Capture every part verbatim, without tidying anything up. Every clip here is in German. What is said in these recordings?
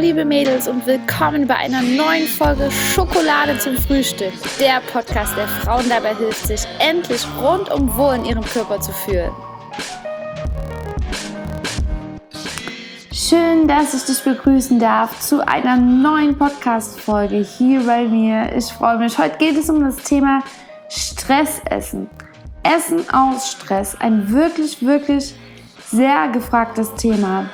liebe Mädels und willkommen bei einer neuen Folge Schokolade zum Frühstück. Der Podcast, der Frauen dabei hilft, sich endlich rundum wohl in ihrem Körper zu fühlen. Schön, dass ich dich begrüßen darf zu einer neuen Podcast-Folge hier bei mir. Ich freue mich. Heute geht es um das Thema Stressessen. Essen aus Stress. Ein wirklich, wirklich sehr gefragtes Thema.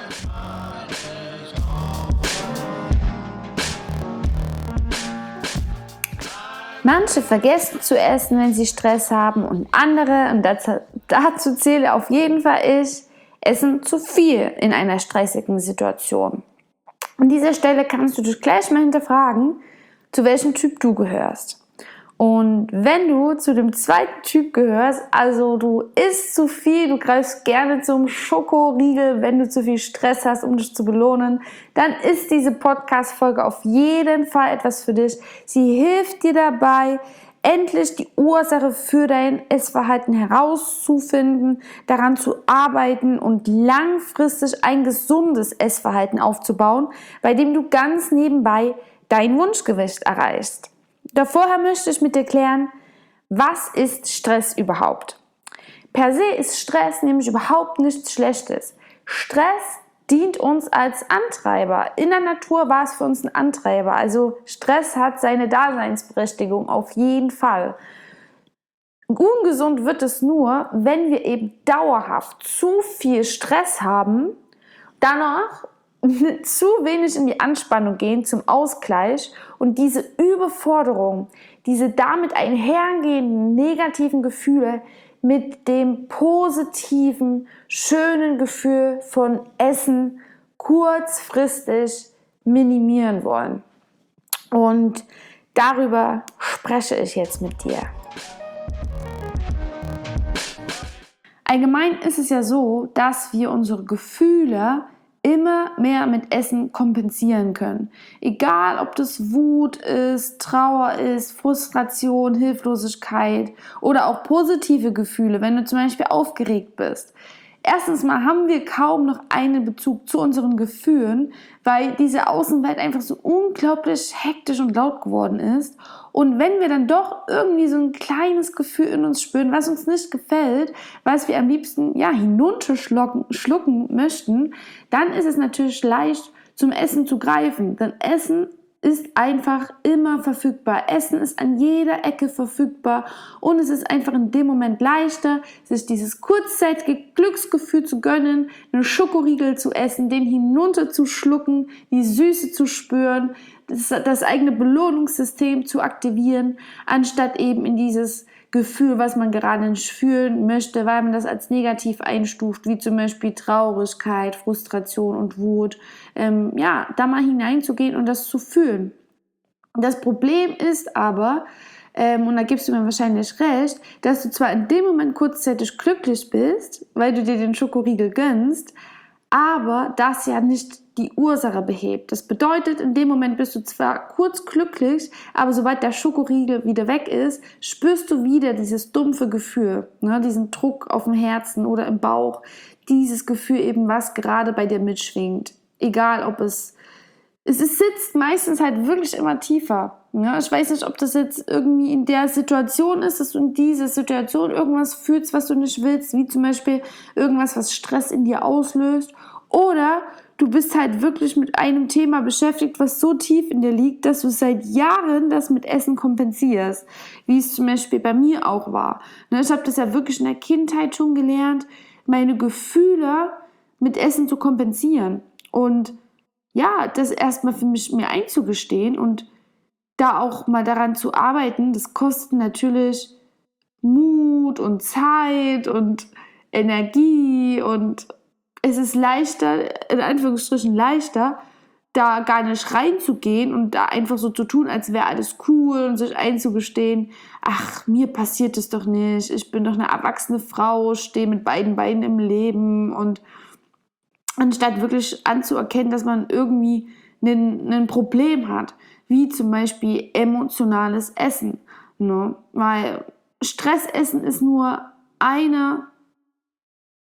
Manche vergessen zu essen, wenn sie Stress haben, und andere, und dazu, dazu zähle auf jeden Fall ich, essen zu viel in einer stressigen Situation. An dieser Stelle kannst du dich gleich mal hinterfragen, zu welchem Typ du gehörst. Und wenn du zu dem zweiten Typ gehörst, also du isst zu viel, du greifst gerne zum Schokoriegel, wenn du zu viel Stress hast, um dich zu belohnen, dann ist diese Podcast-Folge auf jeden Fall etwas für dich. Sie hilft dir dabei, endlich die Ursache für dein Essverhalten herauszufinden, daran zu arbeiten und langfristig ein gesundes Essverhalten aufzubauen, bei dem du ganz nebenbei dein Wunschgewicht erreichst. Doch vorher möchte ich mit dir klären, was ist Stress überhaupt? Per se ist Stress nämlich überhaupt nichts Schlechtes. Stress dient uns als Antreiber. In der Natur war es für uns ein Antreiber. Also Stress hat seine Daseinsberechtigung auf jeden Fall. Ungesund wird es nur, wenn wir eben dauerhaft zu viel Stress haben, danach zu wenig in die Anspannung gehen zum Ausgleich und diese Überforderung, diese damit einhergehenden negativen Gefühle mit dem positiven, schönen Gefühl von Essen kurzfristig minimieren wollen. Und darüber spreche ich jetzt mit dir. Allgemein ist es ja so, dass wir unsere Gefühle immer mehr mit Essen kompensieren können. Egal, ob das Wut ist, Trauer ist, Frustration, Hilflosigkeit oder auch positive Gefühle, wenn du zum Beispiel aufgeregt bist. Erstens mal haben wir kaum noch einen Bezug zu unseren Gefühlen, weil diese Außenwelt einfach so unglaublich hektisch und laut geworden ist. Und wenn wir dann doch irgendwie so ein kleines Gefühl in uns spüren, was uns nicht gefällt, was wir am liebsten ja hinunterschlucken schlucken möchten, dann ist es natürlich leicht, zum Essen zu greifen. Denn Essen ist einfach immer verfügbar. Essen ist an jeder Ecke verfügbar und es ist einfach in dem Moment leichter, sich dieses kurzzeitige Glücksgefühl zu gönnen, einen Schokoriegel zu essen, den hinunterzuschlucken, die Süße zu spüren, das, das eigene Belohnungssystem zu aktivieren, anstatt eben in dieses Gefühl, was man gerade nicht fühlen möchte, weil man das als negativ einstuft, wie zum Beispiel Traurigkeit, Frustration und Wut, ähm, ja, da mal hineinzugehen und das zu fühlen. Das Problem ist aber, ähm, und da gibst du mir wahrscheinlich recht, dass du zwar in dem Moment kurzzeitig glücklich bist, weil du dir den Schokoriegel gönnst, aber das ja nicht die Ursache behebt. Das bedeutet, in dem Moment bist du zwar kurz glücklich, aber sobald der Schokoriegel wieder weg ist, spürst du wieder dieses dumpfe Gefühl, ne, diesen Druck auf dem Herzen oder im Bauch, dieses Gefühl eben, was gerade bei dir mitschwingt. Egal, ob es, es, es sitzt meistens halt wirklich immer tiefer. Ja, ich weiß nicht, ob das jetzt irgendwie in der Situation ist, dass du in dieser Situation irgendwas fühlst, was du nicht willst, wie zum Beispiel irgendwas, was Stress in dir auslöst, oder du bist halt wirklich mit einem Thema beschäftigt, was so tief in dir liegt, dass du seit Jahren das mit Essen kompensierst, wie es zum Beispiel bei mir auch war. Ich habe das ja wirklich in der Kindheit schon gelernt, meine Gefühle mit Essen zu kompensieren und ja, das erstmal für mich mir einzugestehen und da auch mal daran zu arbeiten. Das kostet natürlich Mut und Zeit und Energie, und es ist leichter, in Anführungsstrichen leichter, da gar nicht reinzugehen und da einfach so zu tun, als wäre alles cool, und sich einzugestehen, ach, mir passiert es doch nicht, ich bin doch eine erwachsene Frau, stehe mit beiden Beinen im Leben, und anstatt wirklich anzuerkennen, dass man irgendwie ein, ein Problem hat, wie zum Beispiel emotionales Essen, ne? Weil Stressessen ist nur eine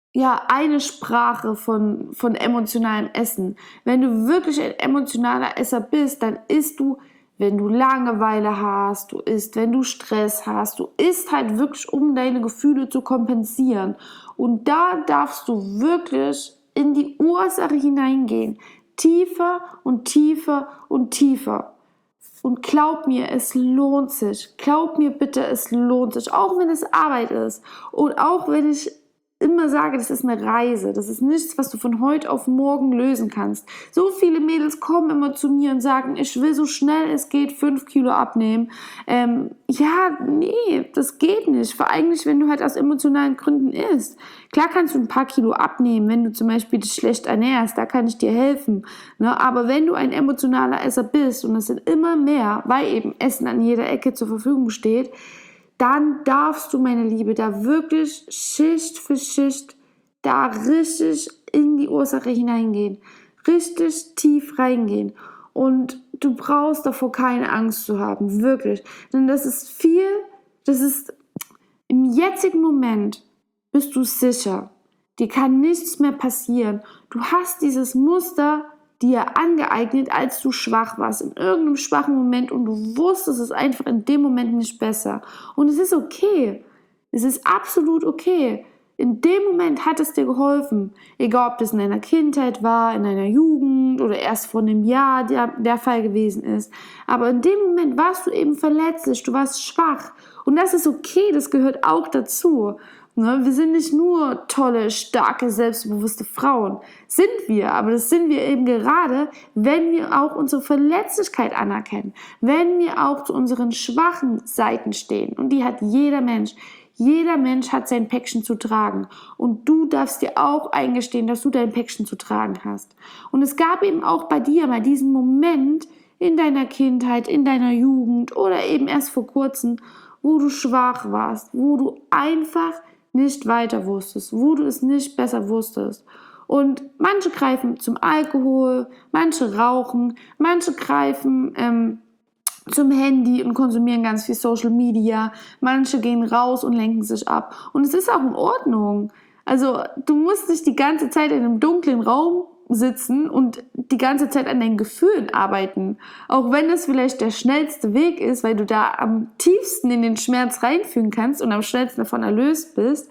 ja, eine Sprache von, von emotionalem Essen. Wenn du wirklich ein emotionaler Esser bist, dann isst du, wenn du Langeweile hast, du isst, wenn du Stress hast, du isst halt wirklich, um deine Gefühle zu kompensieren. Und da darfst du wirklich in die Ursache hineingehen. Tiefer und tiefer und tiefer. Und glaub mir, es lohnt sich. Glaub mir bitte, es lohnt sich. Auch wenn es Arbeit ist. Und auch wenn ich immer sage, das ist eine Reise. Das ist nichts, was du von heute auf morgen lösen kannst. So viele Mädels kommen immer zu mir und sagen, ich will so schnell es geht fünf Kilo abnehmen. Ähm, ja, nee, das geht nicht. Vor allem nicht, wenn du halt aus emotionalen Gründen isst. Klar kannst du ein paar Kilo abnehmen, wenn du zum Beispiel dich schlecht ernährst. Da kann ich dir helfen. Ne? Aber wenn du ein emotionaler Esser bist, und es sind immer mehr, weil eben Essen an jeder Ecke zur Verfügung steht, dann darfst du, meine Liebe, da wirklich Schicht für Schicht da richtig in die Ursache hineingehen, richtig tief reingehen. Und du brauchst davor keine Angst zu haben, wirklich. Denn das ist viel, das ist im jetzigen Moment bist du sicher. Dir kann nichts mehr passieren. Du hast dieses Muster dir angeeignet, als du schwach warst, in irgendeinem schwachen Moment, und du wusstest es einfach in dem Moment nicht besser. Und es ist okay. Es ist absolut okay. In dem Moment hat es dir geholfen. Egal, ob das in deiner Kindheit war, in deiner Jugend oder erst vor einem Jahr der, der Fall gewesen ist. Aber in dem Moment warst du eben verletzlich, du warst schwach. Und das ist okay, das gehört auch dazu. Ne? Wir sind nicht nur tolle, starke, selbstbewusste Frauen. Sind wir, aber das sind wir eben gerade, wenn wir auch unsere Verletzlichkeit anerkennen. Wenn wir auch zu unseren schwachen Seiten stehen. Und die hat jeder Mensch. Jeder Mensch hat sein Päckchen zu tragen. Und du darfst dir auch eingestehen, dass du dein Päckchen zu tragen hast. Und es gab eben auch bei dir mal diesen Moment in deiner Kindheit, in deiner Jugend oder eben erst vor kurzem, wo du schwach warst, wo du einfach nicht weiter wusstest, wo du es nicht besser wusstest. Und manche greifen zum Alkohol, manche rauchen, manche greifen ähm, zum Handy und konsumieren ganz viel Social Media, manche gehen raus und lenken sich ab. Und es ist auch in Ordnung. Also du musst nicht die ganze Zeit in einem dunklen Raum sitzen und die ganze Zeit an deinen Gefühlen arbeiten. Auch wenn es vielleicht der schnellste Weg ist, weil du da am tiefsten in den Schmerz reinfühlen kannst und am schnellsten davon erlöst bist.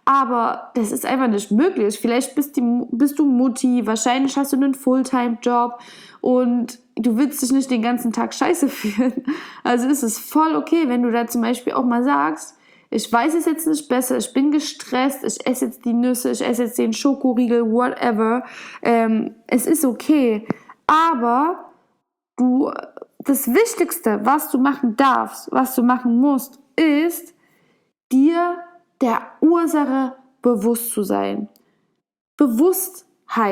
Aber das ist einfach nicht möglich. Vielleicht bist, die, bist du Mutti, wahrscheinlich hast du einen Fulltime-Job und du willst dich nicht den ganzen Tag scheiße fühlen. Also ist es voll okay, wenn du da zum Beispiel auch mal sagst, ich weiß es jetzt nicht besser, ich bin gestresst, ich esse jetzt die Nüsse, ich esse jetzt den Schokoriegel, whatever. Ähm, es ist okay. Aber du, das Wichtigste, was du machen darfst, was du machen musst, ist, dir der Ursache bewusst zu sein. Bewusstheit,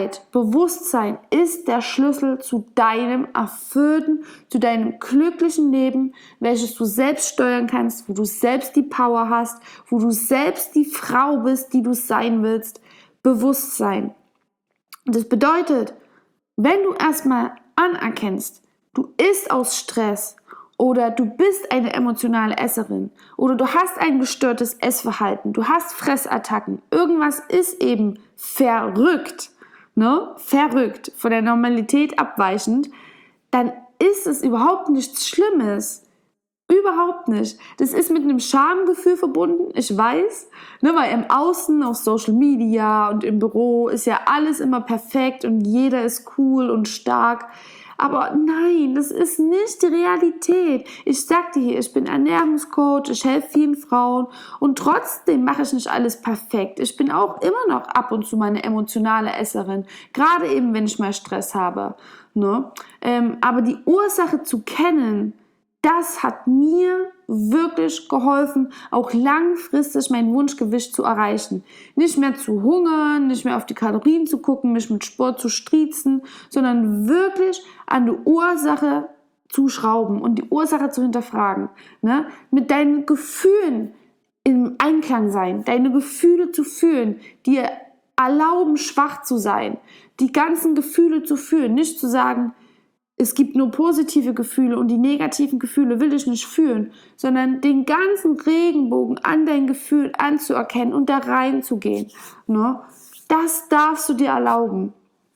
Bewusstsein ist der Schlüssel zu deinem erfüllten, zu deinem glücklichen Leben, welches du selbst steuern kannst, wo du selbst die Power hast, wo du selbst die Frau bist, die du sein willst. Bewusstsein. Und das bedeutet, wenn du erstmal anerkennst, du isst aus Stress, oder du bist eine emotionale Esserin oder du hast ein gestörtes Essverhalten, du hast Fressattacken, irgendwas ist eben verrückt, ne? Verrückt, von der Normalität abweichend, dann ist es überhaupt nichts Schlimmes. Überhaupt nicht. Das ist mit einem Schamgefühl verbunden, ich weiß, ne, weil im Außen, auf Social Media und im Büro ist ja alles immer perfekt und jeder ist cool und stark. Aber nein, das ist nicht die Realität. Ich sag dir hier, ich bin Ernährungscoach, ich helfe vielen Frauen und trotzdem mache ich nicht alles perfekt. Ich bin auch immer noch ab und zu mal eine emotionale Esserin, gerade eben, wenn ich mal Stress habe. Ne? Ähm, aber die Ursache zu kennen, das hat mir wirklich geholfen, auch langfristig mein Wunschgewicht zu erreichen. Nicht mehr zu hungern, nicht mehr auf die Kalorien zu gucken, mich mit Sport zu striezen, sondern wirklich an die Ursache zu schrauben und die Ursache zu hinterfragen. Ne? Mit deinen Gefühlen im Einklang sein, deine Gefühle zu fühlen, dir erlauben, schwach zu sein, die ganzen Gefühle zu fühlen, nicht zu sagen, es gibt nur positive Gefühle und die negativen Gefühle will ich nicht fühlen, sondern den ganzen Regenbogen an dein Gefühl anzuerkennen und da reinzugehen. Ne? Das darfst du dir erlauben.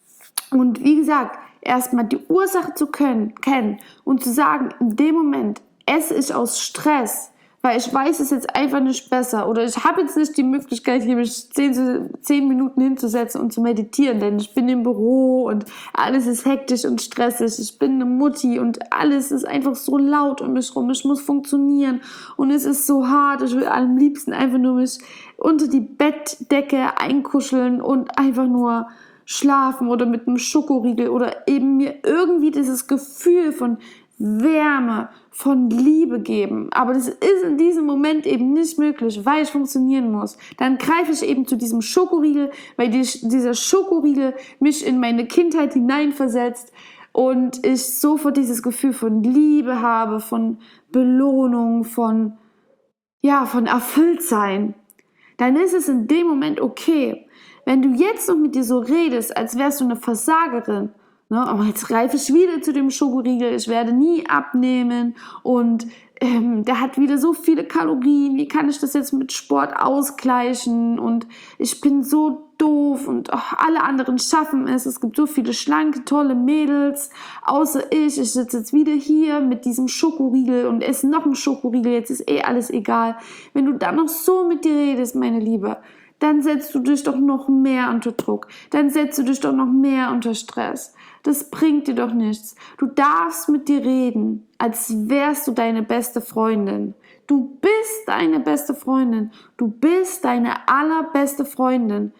Und wie gesagt, erstmal die Ursache zu können, kennen und zu sagen, in dem Moment esse ich aus Stress, weil ich weiß es jetzt einfach nicht besser oder ich habe jetzt nicht die Möglichkeit, hier mich zehn, zehn Minuten hinzusetzen und zu meditieren, denn ich bin im Büro und alles ist hektisch und stressig. Ich bin eine Mutti und alles ist einfach so laut um mich rum. Ich muss funktionieren und es ist so hart. Ich will am liebsten einfach nur mich unter die Bettdecke einkuscheln und einfach nur schlafen oder mit einem Schokoriegel oder eben mir irgendwie dieses Gefühl von Wärme, von Liebe geben. Aber das ist in diesem Moment eben nicht möglich, weil ich funktionieren muss. Dann greife ich eben zu diesem Schokoriegel, weil die, dieser Schokoriegel mich in meine Kindheit hineinversetzt und ich sofort dieses Gefühl von Liebe habe, von Belohnung, von, ja, von Erfülltsein. Dann ist es in dem Moment okay. Wenn du jetzt noch mit dir so redest, als wärst du eine Versagerin, ne, aber jetzt greife ich wieder zu dem Schokoriegel, ich werde nie abnehmen und ähm, der hat wieder so viele Kalorien, wie kann ich das jetzt mit Sport ausgleichen und ich bin so doof und oh, alle anderen schaffen es, es gibt so viele schlanke, tolle Mädels, außer ich, ich sitze jetzt wieder hier mit diesem Schokoriegel und esse noch einen Schokoriegel, jetzt ist eh alles egal. Wenn du dann noch so mit dir redest, meine Liebe, dann setzt du dich doch noch mehr unter Druck, dann setzt du dich doch noch mehr unter Stress. Das bringt dir doch nichts. Du darfst mit dir reden, als wärst du deine beste Freundin. Du bist deine beste Freundin. Du bist deine allerbeste Freundin.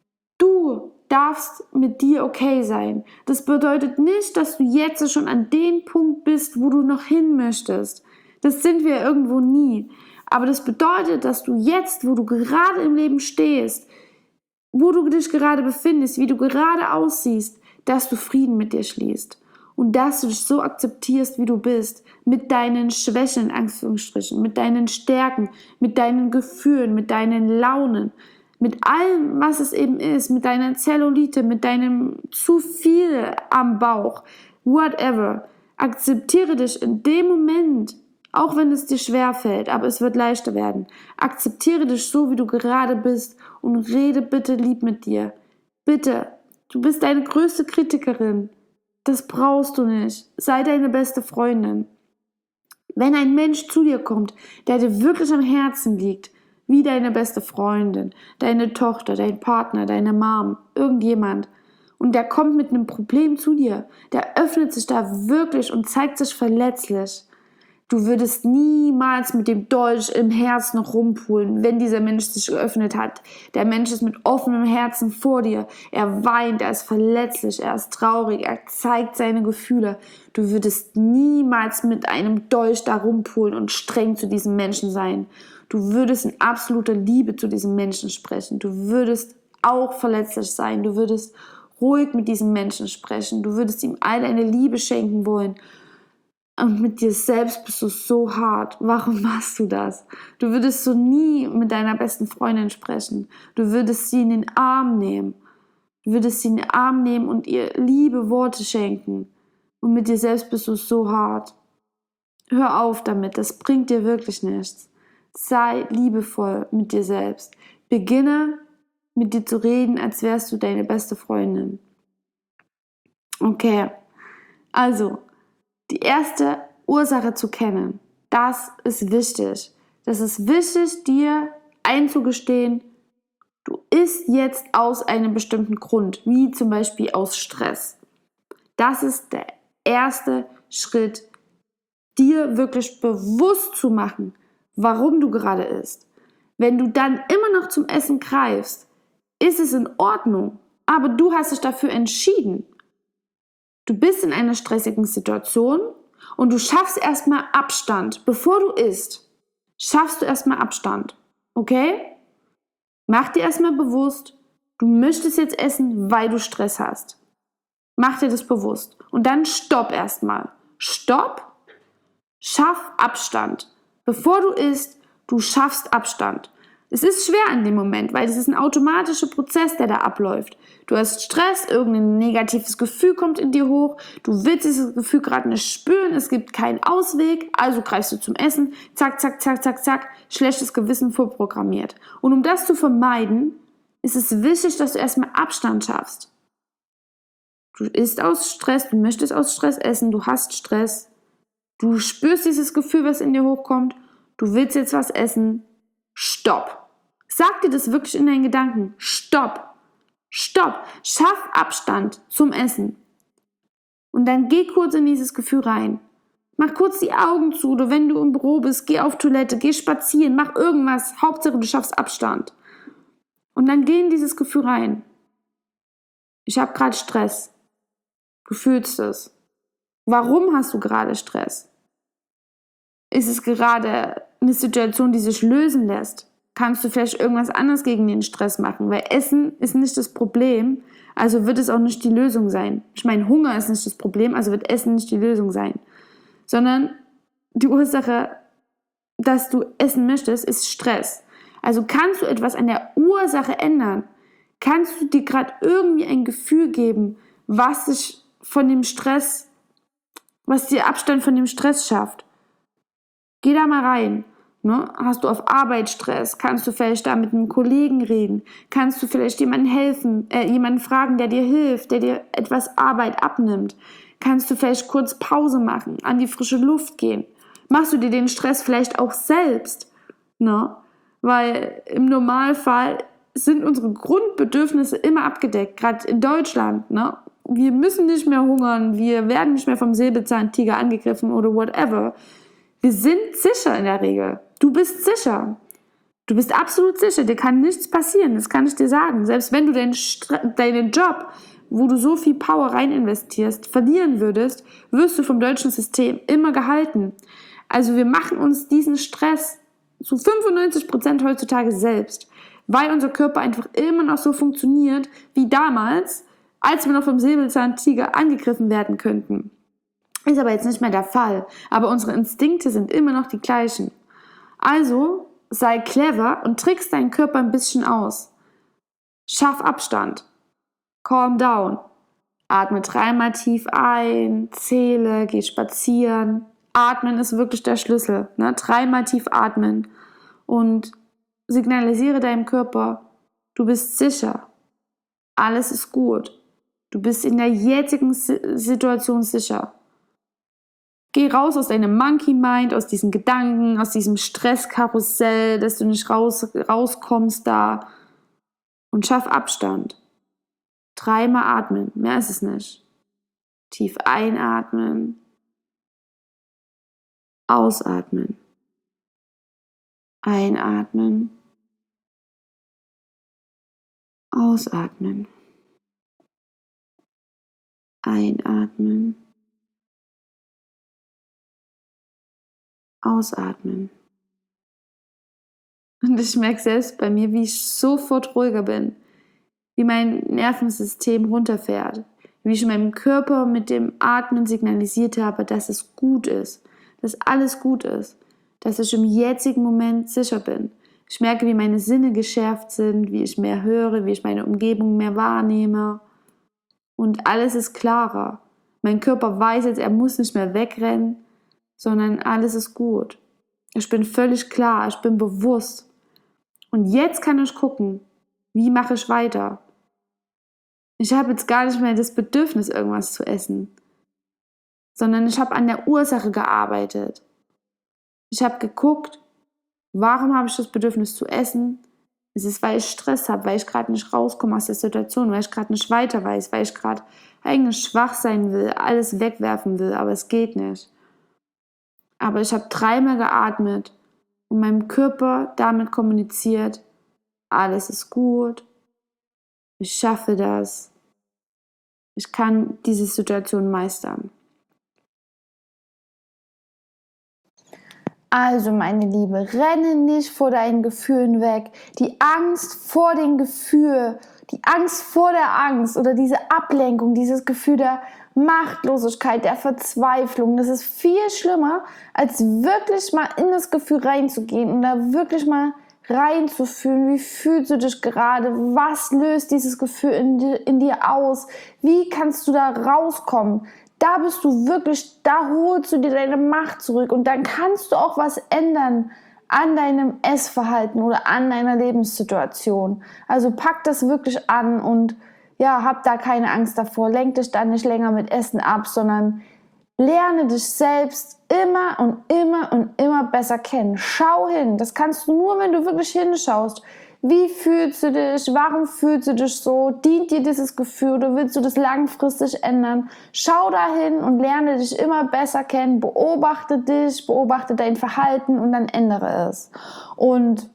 Du darfst mit dir okay sein. Das bedeutet nicht, dass du jetzt schon an dem Punkt bist, wo du noch hin möchtest. Das sind wir irgendwo nie. Aber das bedeutet, dass du jetzt, wo du gerade im Leben stehst, wo du dich gerade befindest, wie du gerade aussiehst, dass du Frieden mit dir schließt und dass du dich so akzeptierst, wie du bist, mit deinen Schwächen, in Anführungsstrichen, mit deinen Stärken, mit deinen Gefühlen, mit deinen Launen, mit allem, was es eben ist, mit deiner Zellulite, mit deinem zu viel am Bauch, whatever. Akzeptiere dich in dem Moment, auch wenn es dir schwerfällt, aber es wird leichter werden. Akzeptiere dich so, wie du gerade bist und rede bitte lieb mit dir. Bitte. Du bist deine größte Kritikerin. Das brauchst du nicht. Sei deine beste Freundin. Wenn ein Mensch zu dir kommt, der dir wirklich am Herzen liegt, wie deine beste Freundin, deine Tochter, dein Partner, deine Mom, irgendjemand, und der kommt mit einem Problem zu dir, der öffnet sich da wirklich und zeigt sich verletzlich, du würdest niemals mit dem Dolch im Herzen rumpulen, wenn dieser Mensch sich geöffnet hat. Der Mensch ist mit offenem Herzen vor dir. Er weint, er ist verletzlich, er ist traurig, er zeigt seine Gefühle. Du würdest niemals mit einem Dolch da rumpulen und streng zu diesem Menschen sein. Du würdest in absoluter Liebe zu diesem Menschen sprechen. Du würdest auch verletzlich sein. Du würdest ruhig mit diesem Menschen sprechen. Du würdest ihm all deine Liebe schenken wollen. Und mit dir selbst bist du so hart. Warum machst du das? Du würdest so nie mit deiner besten Freundin sprechen. Du würdest sie in den Arm nehmen. Du würdest sie in den Arm nehmen und ihr liebe Worte schenken. Und mit dir selbst bist du so hart. Hör auf damit, das bringt dir wirklich nichts. Sei liebevoll mit dir selbst. Beginne mit dir zu reden, als wärst du deine beste Freundin. Okay, also die erste Ursache zu kennen, das ist wichtig. Das ist wichtig, dir einzugestehen, du isst jetzt aus einem bestimmten Grund, wie zum Beispiel aus Stress. Das ist der erste Schritt, dir wirklich bewusst zu machen, warum du gerade isst. Wenn du dann immer noch zum Essen greifst, ist es in Ordnung, aber du hast dich dafür entschieden. Du bist in einer stressigen Situation und du schaffst erstmal Abstand. Bevor du isst, schaffst du erstmal Abstand. Okay? Mach dir erstmal bewusst, du möchtest jetzt essen, weil du Stress hast. Mach dir das bewusst. Und dann stopp erstmal. Stopp. Schaff Abstand. Bevor du isst, du schaffst Abstand. Es ist schwer in dem Moment, weil es ist ein automatischer Prozess, der da abläuft. Du hast Stress, irgendein negatives Gefühl kommt in dir hoch, du willst dieses Gefühl gerade nicht spüren, es gibt keinen Ausweg, also greifst du zum Essen, zack, zack, zack, zack, zack, schlechtes Gewissen vorprogrammiert. Und um das zu vermeiden, ist es wichtig, dass du erstmal Abstand schaffst. Du isst aus Stress, du möchtest aus Stress essen, du hast Stress, du spürst dieses Gefühl, was in dir hochkommt, du willst jetzt was essen. Stopp. Sag dir das wirklich in deinen Gedanken. Stopp. Stopp. Schaff Abstand zum Essen. Und dann geh kurz in dieses Gefühl rein. Mach kurz die Augen zu oder wenn du im Büro bist, geh auf Toilette, geh spazieren, mach irgendwas. Hauptsache du schaffst Abstand. Und dann geh in dieses Gefühl rein. Ich habe gerade Stress. Du fühlst es. Warum hast du gerade Stress? Ist es gerade eine Situation, die sich lösen lässt? Kannst du vielleicht irgendwas anderes gegen den Stress machen? Weil Essen ist nicht das Problem, also wird es auch nicht die Lösung sein. Ich meine, Hunger ist nicht das Problem, also wird Essen nicht die Lösung sein. Sondern die Ursache, dass du essen möchtest, ist Stress. Also kannst du etwas an der Ursache ändern? Kannst du dir gerade irgendwie ein Gefühl geben, was sich von dem Stress, was dir Abstand von dem Stress schafft? Geh da mal rein. Ne? Hast du auf Arbeit Stress? Kannst du vielleicht da mit einem Kollegen reden? Kannst du vielleicht jemandem helfen, äh, jemanden fragen, der dir hilft, der dir etwas Arbeit abnimmt? Kannst du vielleicht kurz Pause machen, an die frische Luft gehen? Machst du dir den Stress vielleicht auch selbst? Ne? Weil im Normalfall sind unsere Grundbedürfnisse immer abgedeckt, gerade in Deutschland. Ne? Wir müssen nicht mehr hungern, wir werden nicht mehr vom Säbelzahntiger angegriffen oder whatever. Wir sind sicher in der Regel. Du bist sicher. Du bist absolut sicher. Dir kann nichts passieren. Das kann ich dir sagen. Selbst wenn du deinen, Stre- deinen Job, wo du so viel Power rein investierst, verlieren würdest, wirst du vom deutschen System immer gehalten. Also wir machen uns diesen Stress zu fünfundneunzig Prozent heutzutage selbst, weil unser Körper einfach immer noch so funktioniert wie damals, als wir noch vom Säbelzahntiger angegriffen werden könnten. Ist aber jetzt nicht mehr der Fall. Aber unsere Instinkte sind immer noch die gleichen. Also sei clever und trickst deinen Körper ein bisschen aus. Schaff Abstand. Calm down. Atme dreimal tief ein, zähle, geh spazieren. Atmen ist wirklich der Schlüssel. Ne? Dreimal tief atmen. Und signalisiere deinem Körper, du bist sicher. Alles ist gut. Du bist in der jetzigen Situation sicher. Geh raus aus deinem Monkey Mind, aus diesen Gedanken, aus diesem Stresskarussell, dass du nicht raus, rauskommst da und schaff Abstand. Dreimal atmen, mehr ist es nicht. Tief einatmen, ausatmen, einatmen, ausatmen, einatmen, ausatmen. Und ich merke selbst bei mir, wie ich sofort ruhiger bin, wie mein Nervensystem runterfährt, wie ich meinem Körper mit dem Atmen signalisiert habe, dass es gut ist, dass alles gut ist, dass ich im jetzigen Moment sicher bin. Ich merke, wie meine Sinne geschärft sind, wie ich mehr höre, wie ich meine Umgebung mehr wahrnehme und alles ist klarer. Mein Körper weiß jetzt, er muss nicht mehr wegrennen, sondern alles ist gut. Ich bin völlig klar, ich bin bewusst. Und jetzt kann ich gucken, wie mache ich weiter. Ich habe jetzt gar nicht mehr das Bedürfnis, irgendwas zu essen, sondern ich habe an der Ursache gearbeitet. Ich habe geguckt, warum habe ich das Bedürfnis zu essen? Es ist, weil ich Stress habe, weil ich gerade nicht rauskomme aus der Situation, weil ich gerade nicht weiter weiß, weil ich gerade eigentlich schwach sein will, alles wegwerfen will, aber es geht nicht. Aber ich habe dreimal geatmet und meinem Körper damit kommuniziert, alles ist gut, ich schaffe das, ich kann diese Situation meistern. Also meine Liebe, renne nicht vor deinen Gefühlen weg. Die Angst vor dem Gefühl, die Angst vor der Angst oder diese Ablenkung, dieses Gefühl der Machtlosigkeit, der Verzweiflung, das ist viel schlimmer, als wirklich mal in das Gefühl reinzugehen und da wirklich mal reinzufühlen. Wie fühlst du dich gerade? Was löst dieses Gefühl in dir, in dir aus? Wie kannst du da rauskommen? Da bist du wirklich, da holst du dir deine Macht zurück und dann kannst du auch was ändern an deinem Essverhalten oder an deiner Lebenssituation. Also pack das wirklich an und ja, hab da keine Angst davor. Lenk dich dann nicht länger mit Essen ab, sondern lerne dich selbst immer und immer und immer besser kennen. Schau hin. Das kannst du nur, wenn du wirklich hinschaust. Wie fühlst du dich? Warum fühlst du dich so? Dient dir dieses Gefühl oder willst du das langfristig ändern? Schau dahin und lerne dich immer besser kennen. Beobachte dich, beobachte dein Verhalten und dann ändere es. Und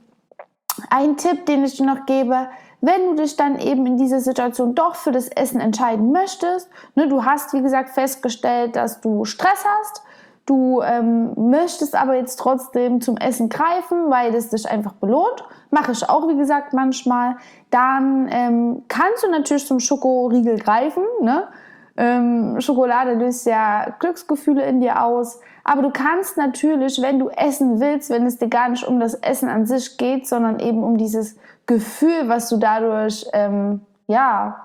ein Tipp, den ich dir noch gebe, wenn du dich dann eben in dieser Situation doch für das Essen entscheiden möchtest, ne, du hast, wie gesagt, festgestellt, dass du Stress hast, du ähm, möchtest aber jetzt trotzdem zum Essen greifen, weil es dich einfach belohnt, mache ich auch, wie gesagt, manchmal, dann ähm, kannst du natürlich zum Schokoriegel greifen, ne? Ähm, Schokolade löst ja Glücksgefühle in dir aus, aber du kannst natürlich, wenn du essen willst, wenn es dir gar nicht um das Essen an sich geht, sondern eben um dieses Gefühl, was du dadurch ähm, ja,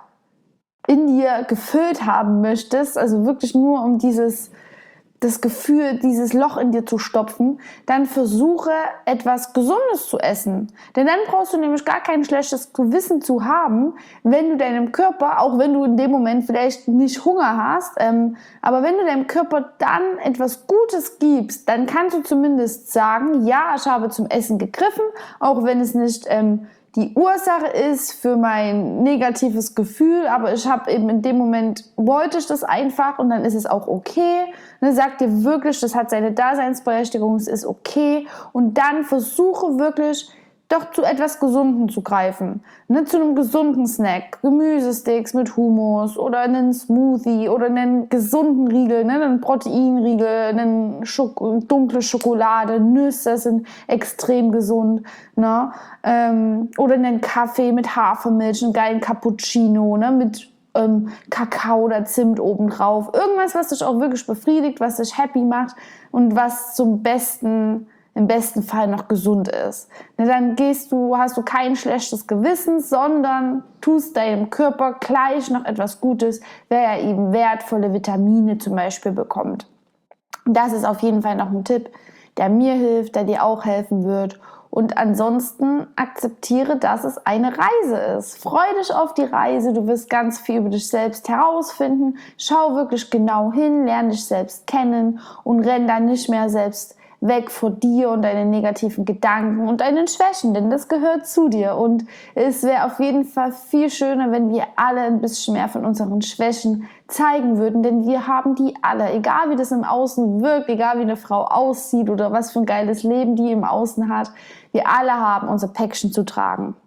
in dir gefüllt haben möchtest, also wirklich nur um dieses das Gefühl, dieses Loch in dir zu stopfen, dann versuche etwas Gesundes zu essen. Denn dann brauchst du nämlich gar kein schlechtes Gewissen zu haben, wenn du deinem Körper, auch wenn du in dem Moment vielleicht nicht Hunger hast, ähm, aber wenn du deinem Körper dann etwas Gutes gibst, dann kannst du zumindest sagen, ja, ich habe zum Essen gegriffen, auch wenn es nicht ähm, die Ursache ist für mein negatives Gefühl, aber ich habe eben in dem Moment, wollte ich das einfach und dann ist es auch okay. Ne, sag dir wirklich, das hat seine Daseinsberechtigung, es ist okay und dann versuche wirklich doch zu etwas Gesundem zu greifen. Ne, zu einem gesunden Snack, Gemüsesticks mit Hummus oder einen Smoothie oder einen gesunden Riegel, ne, einen Proteinriegel, einen Schok- dunkle Schokolade, Nüsse sind extrem gesund. Ne, ähm, oder einen Kaffee mit Hafermilch, einen geilen Cappuccino, ne, mit ähm, Kakao oder Zimt obendrauf. Irgendwas, was dich auch wirklich befriedigt, was dich happy macht und was zum besten im besten Fall noch gesund ist. Dann gehst du, hast du kein schlechtes Gewissen, sondern tust deinem Körper gleich noch etwas Gutes, wer er eben wertvolle Vitamine zum Beispiel bekommt. Das ist auf jeden Fall noch ein Tipp, der mir hilft, der dir auch helfen wird. Und ansonsten akzeptiere, dass es eine Reise ist. Freu dich auf die Reise, du wirst ganz viel über dich selbst herausfinden. Schau wirklich genau hin, lerne dich selbst kennen und renn dann nicht mehr selbst weg vor dir und deinen negativen Gedanken und deinen Schwächen, denn das gehört zu dir und es wäre auf jeden Fall viel schöner, wenn wir alle ein bisschen mehr von unseren Schwächen zeigen würden, denn wir haben die alle, egal wie das im Außen wirkt, egal wie eine Frau aussieht oder was für ein geiles Leben die im Außen hat, wir alle haben unser Päckchen zu tragen.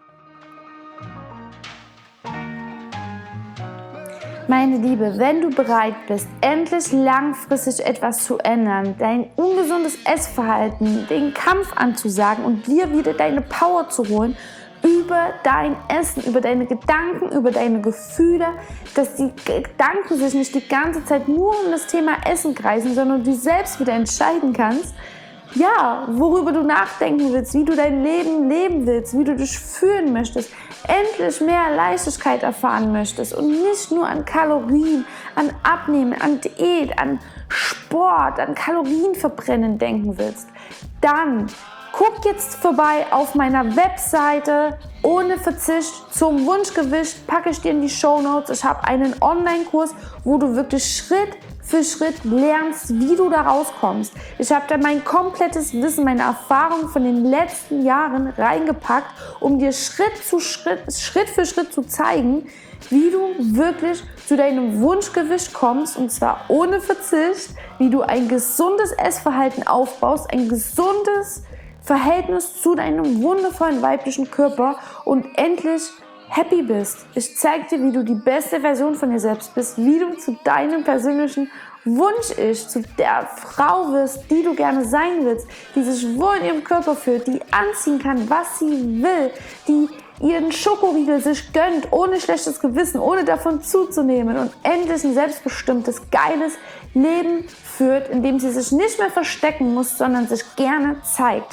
Meine Liebe, wenn du bereit bist, endlich langfristig etwas zu ändern, dein ungesundes Essverhalten, den Kampf anzusagen und dir wieder deine Power zu holen, über dein Essen, über deine Gedanken, über deine Gefühle, dass die Gedanken sich nicht die ganze Zeit nur um das Thema Essen kreisen, sondern du selbst wieder entscheiden kannst, ja, worüber du nachdenken willst, wie du dein Leben leben willst, wie du dich fühlen möchtest, endlich mehr Leichtigkeit erfahren möchtest und nicht nur an Kalorien, an Abnehmen, an Diät, an Sport, an Kalorienverbrennen denken willst, dann guck jetzt vorbei auf meiner Webseite ohne Verzicht zum Wunschgewicht, packe ich dir in die Shownotes. Ich habe einen Online-Kurs, wo du wirklich Schritt für Schritt lernst, wie du da rauskommst. Ich habe da mein komplettes Wissen, meine Erfahrung von den letzten Jahren reingepackt, um dir Schritt zu Schritt, Schritt für Schritt zu zeigen, wie du wirklich zu deinem Wunschgewicht kommst und zwar ohne Verzicht, wie du ein gesundes Essverhalten aufbaust, ein gesundes Verhältnis zu deinem wundervollen weiblichen Körper und endlich happy bist. Ich zeige dir, wie du die beste Version von dir selbst bist, wie du zu deinem persönlichen Wunsch-Ich, zu der Frau wirst, die du gerne sein willst, die sich wohl in ihrem Körper fühlt, die anziehen kann, was sie will, die ihren Schokoriegel sich gönnt, ohne schlechtes Gewissen, ohne davon zuzunehmen und endlich ein selbstbestimmtes, geiles Leben führt, in dem sie sich nicht mehr verstecken muss, sondern sich gerne zeigt.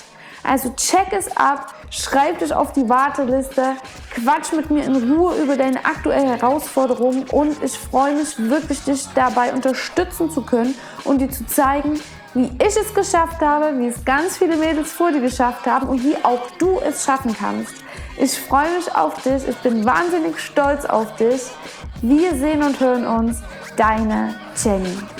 Also check es ab, schreib dich auf die Warteliste, quatsch mit mir in Ruhe über deine aktuelle Herausforderung und ich freue mich wirklich, dich dabei unterstützen zu können und dir zu zeigen, wie ich es geschafft habe, wie es ganz viele Mädels vor dir geschafft haben und wie auch du es schaffen kannst. Ich freue mich auf dich, ich bin wahnsinnig stolz auf dich. Wir sehen und hören uns, deine Jenny.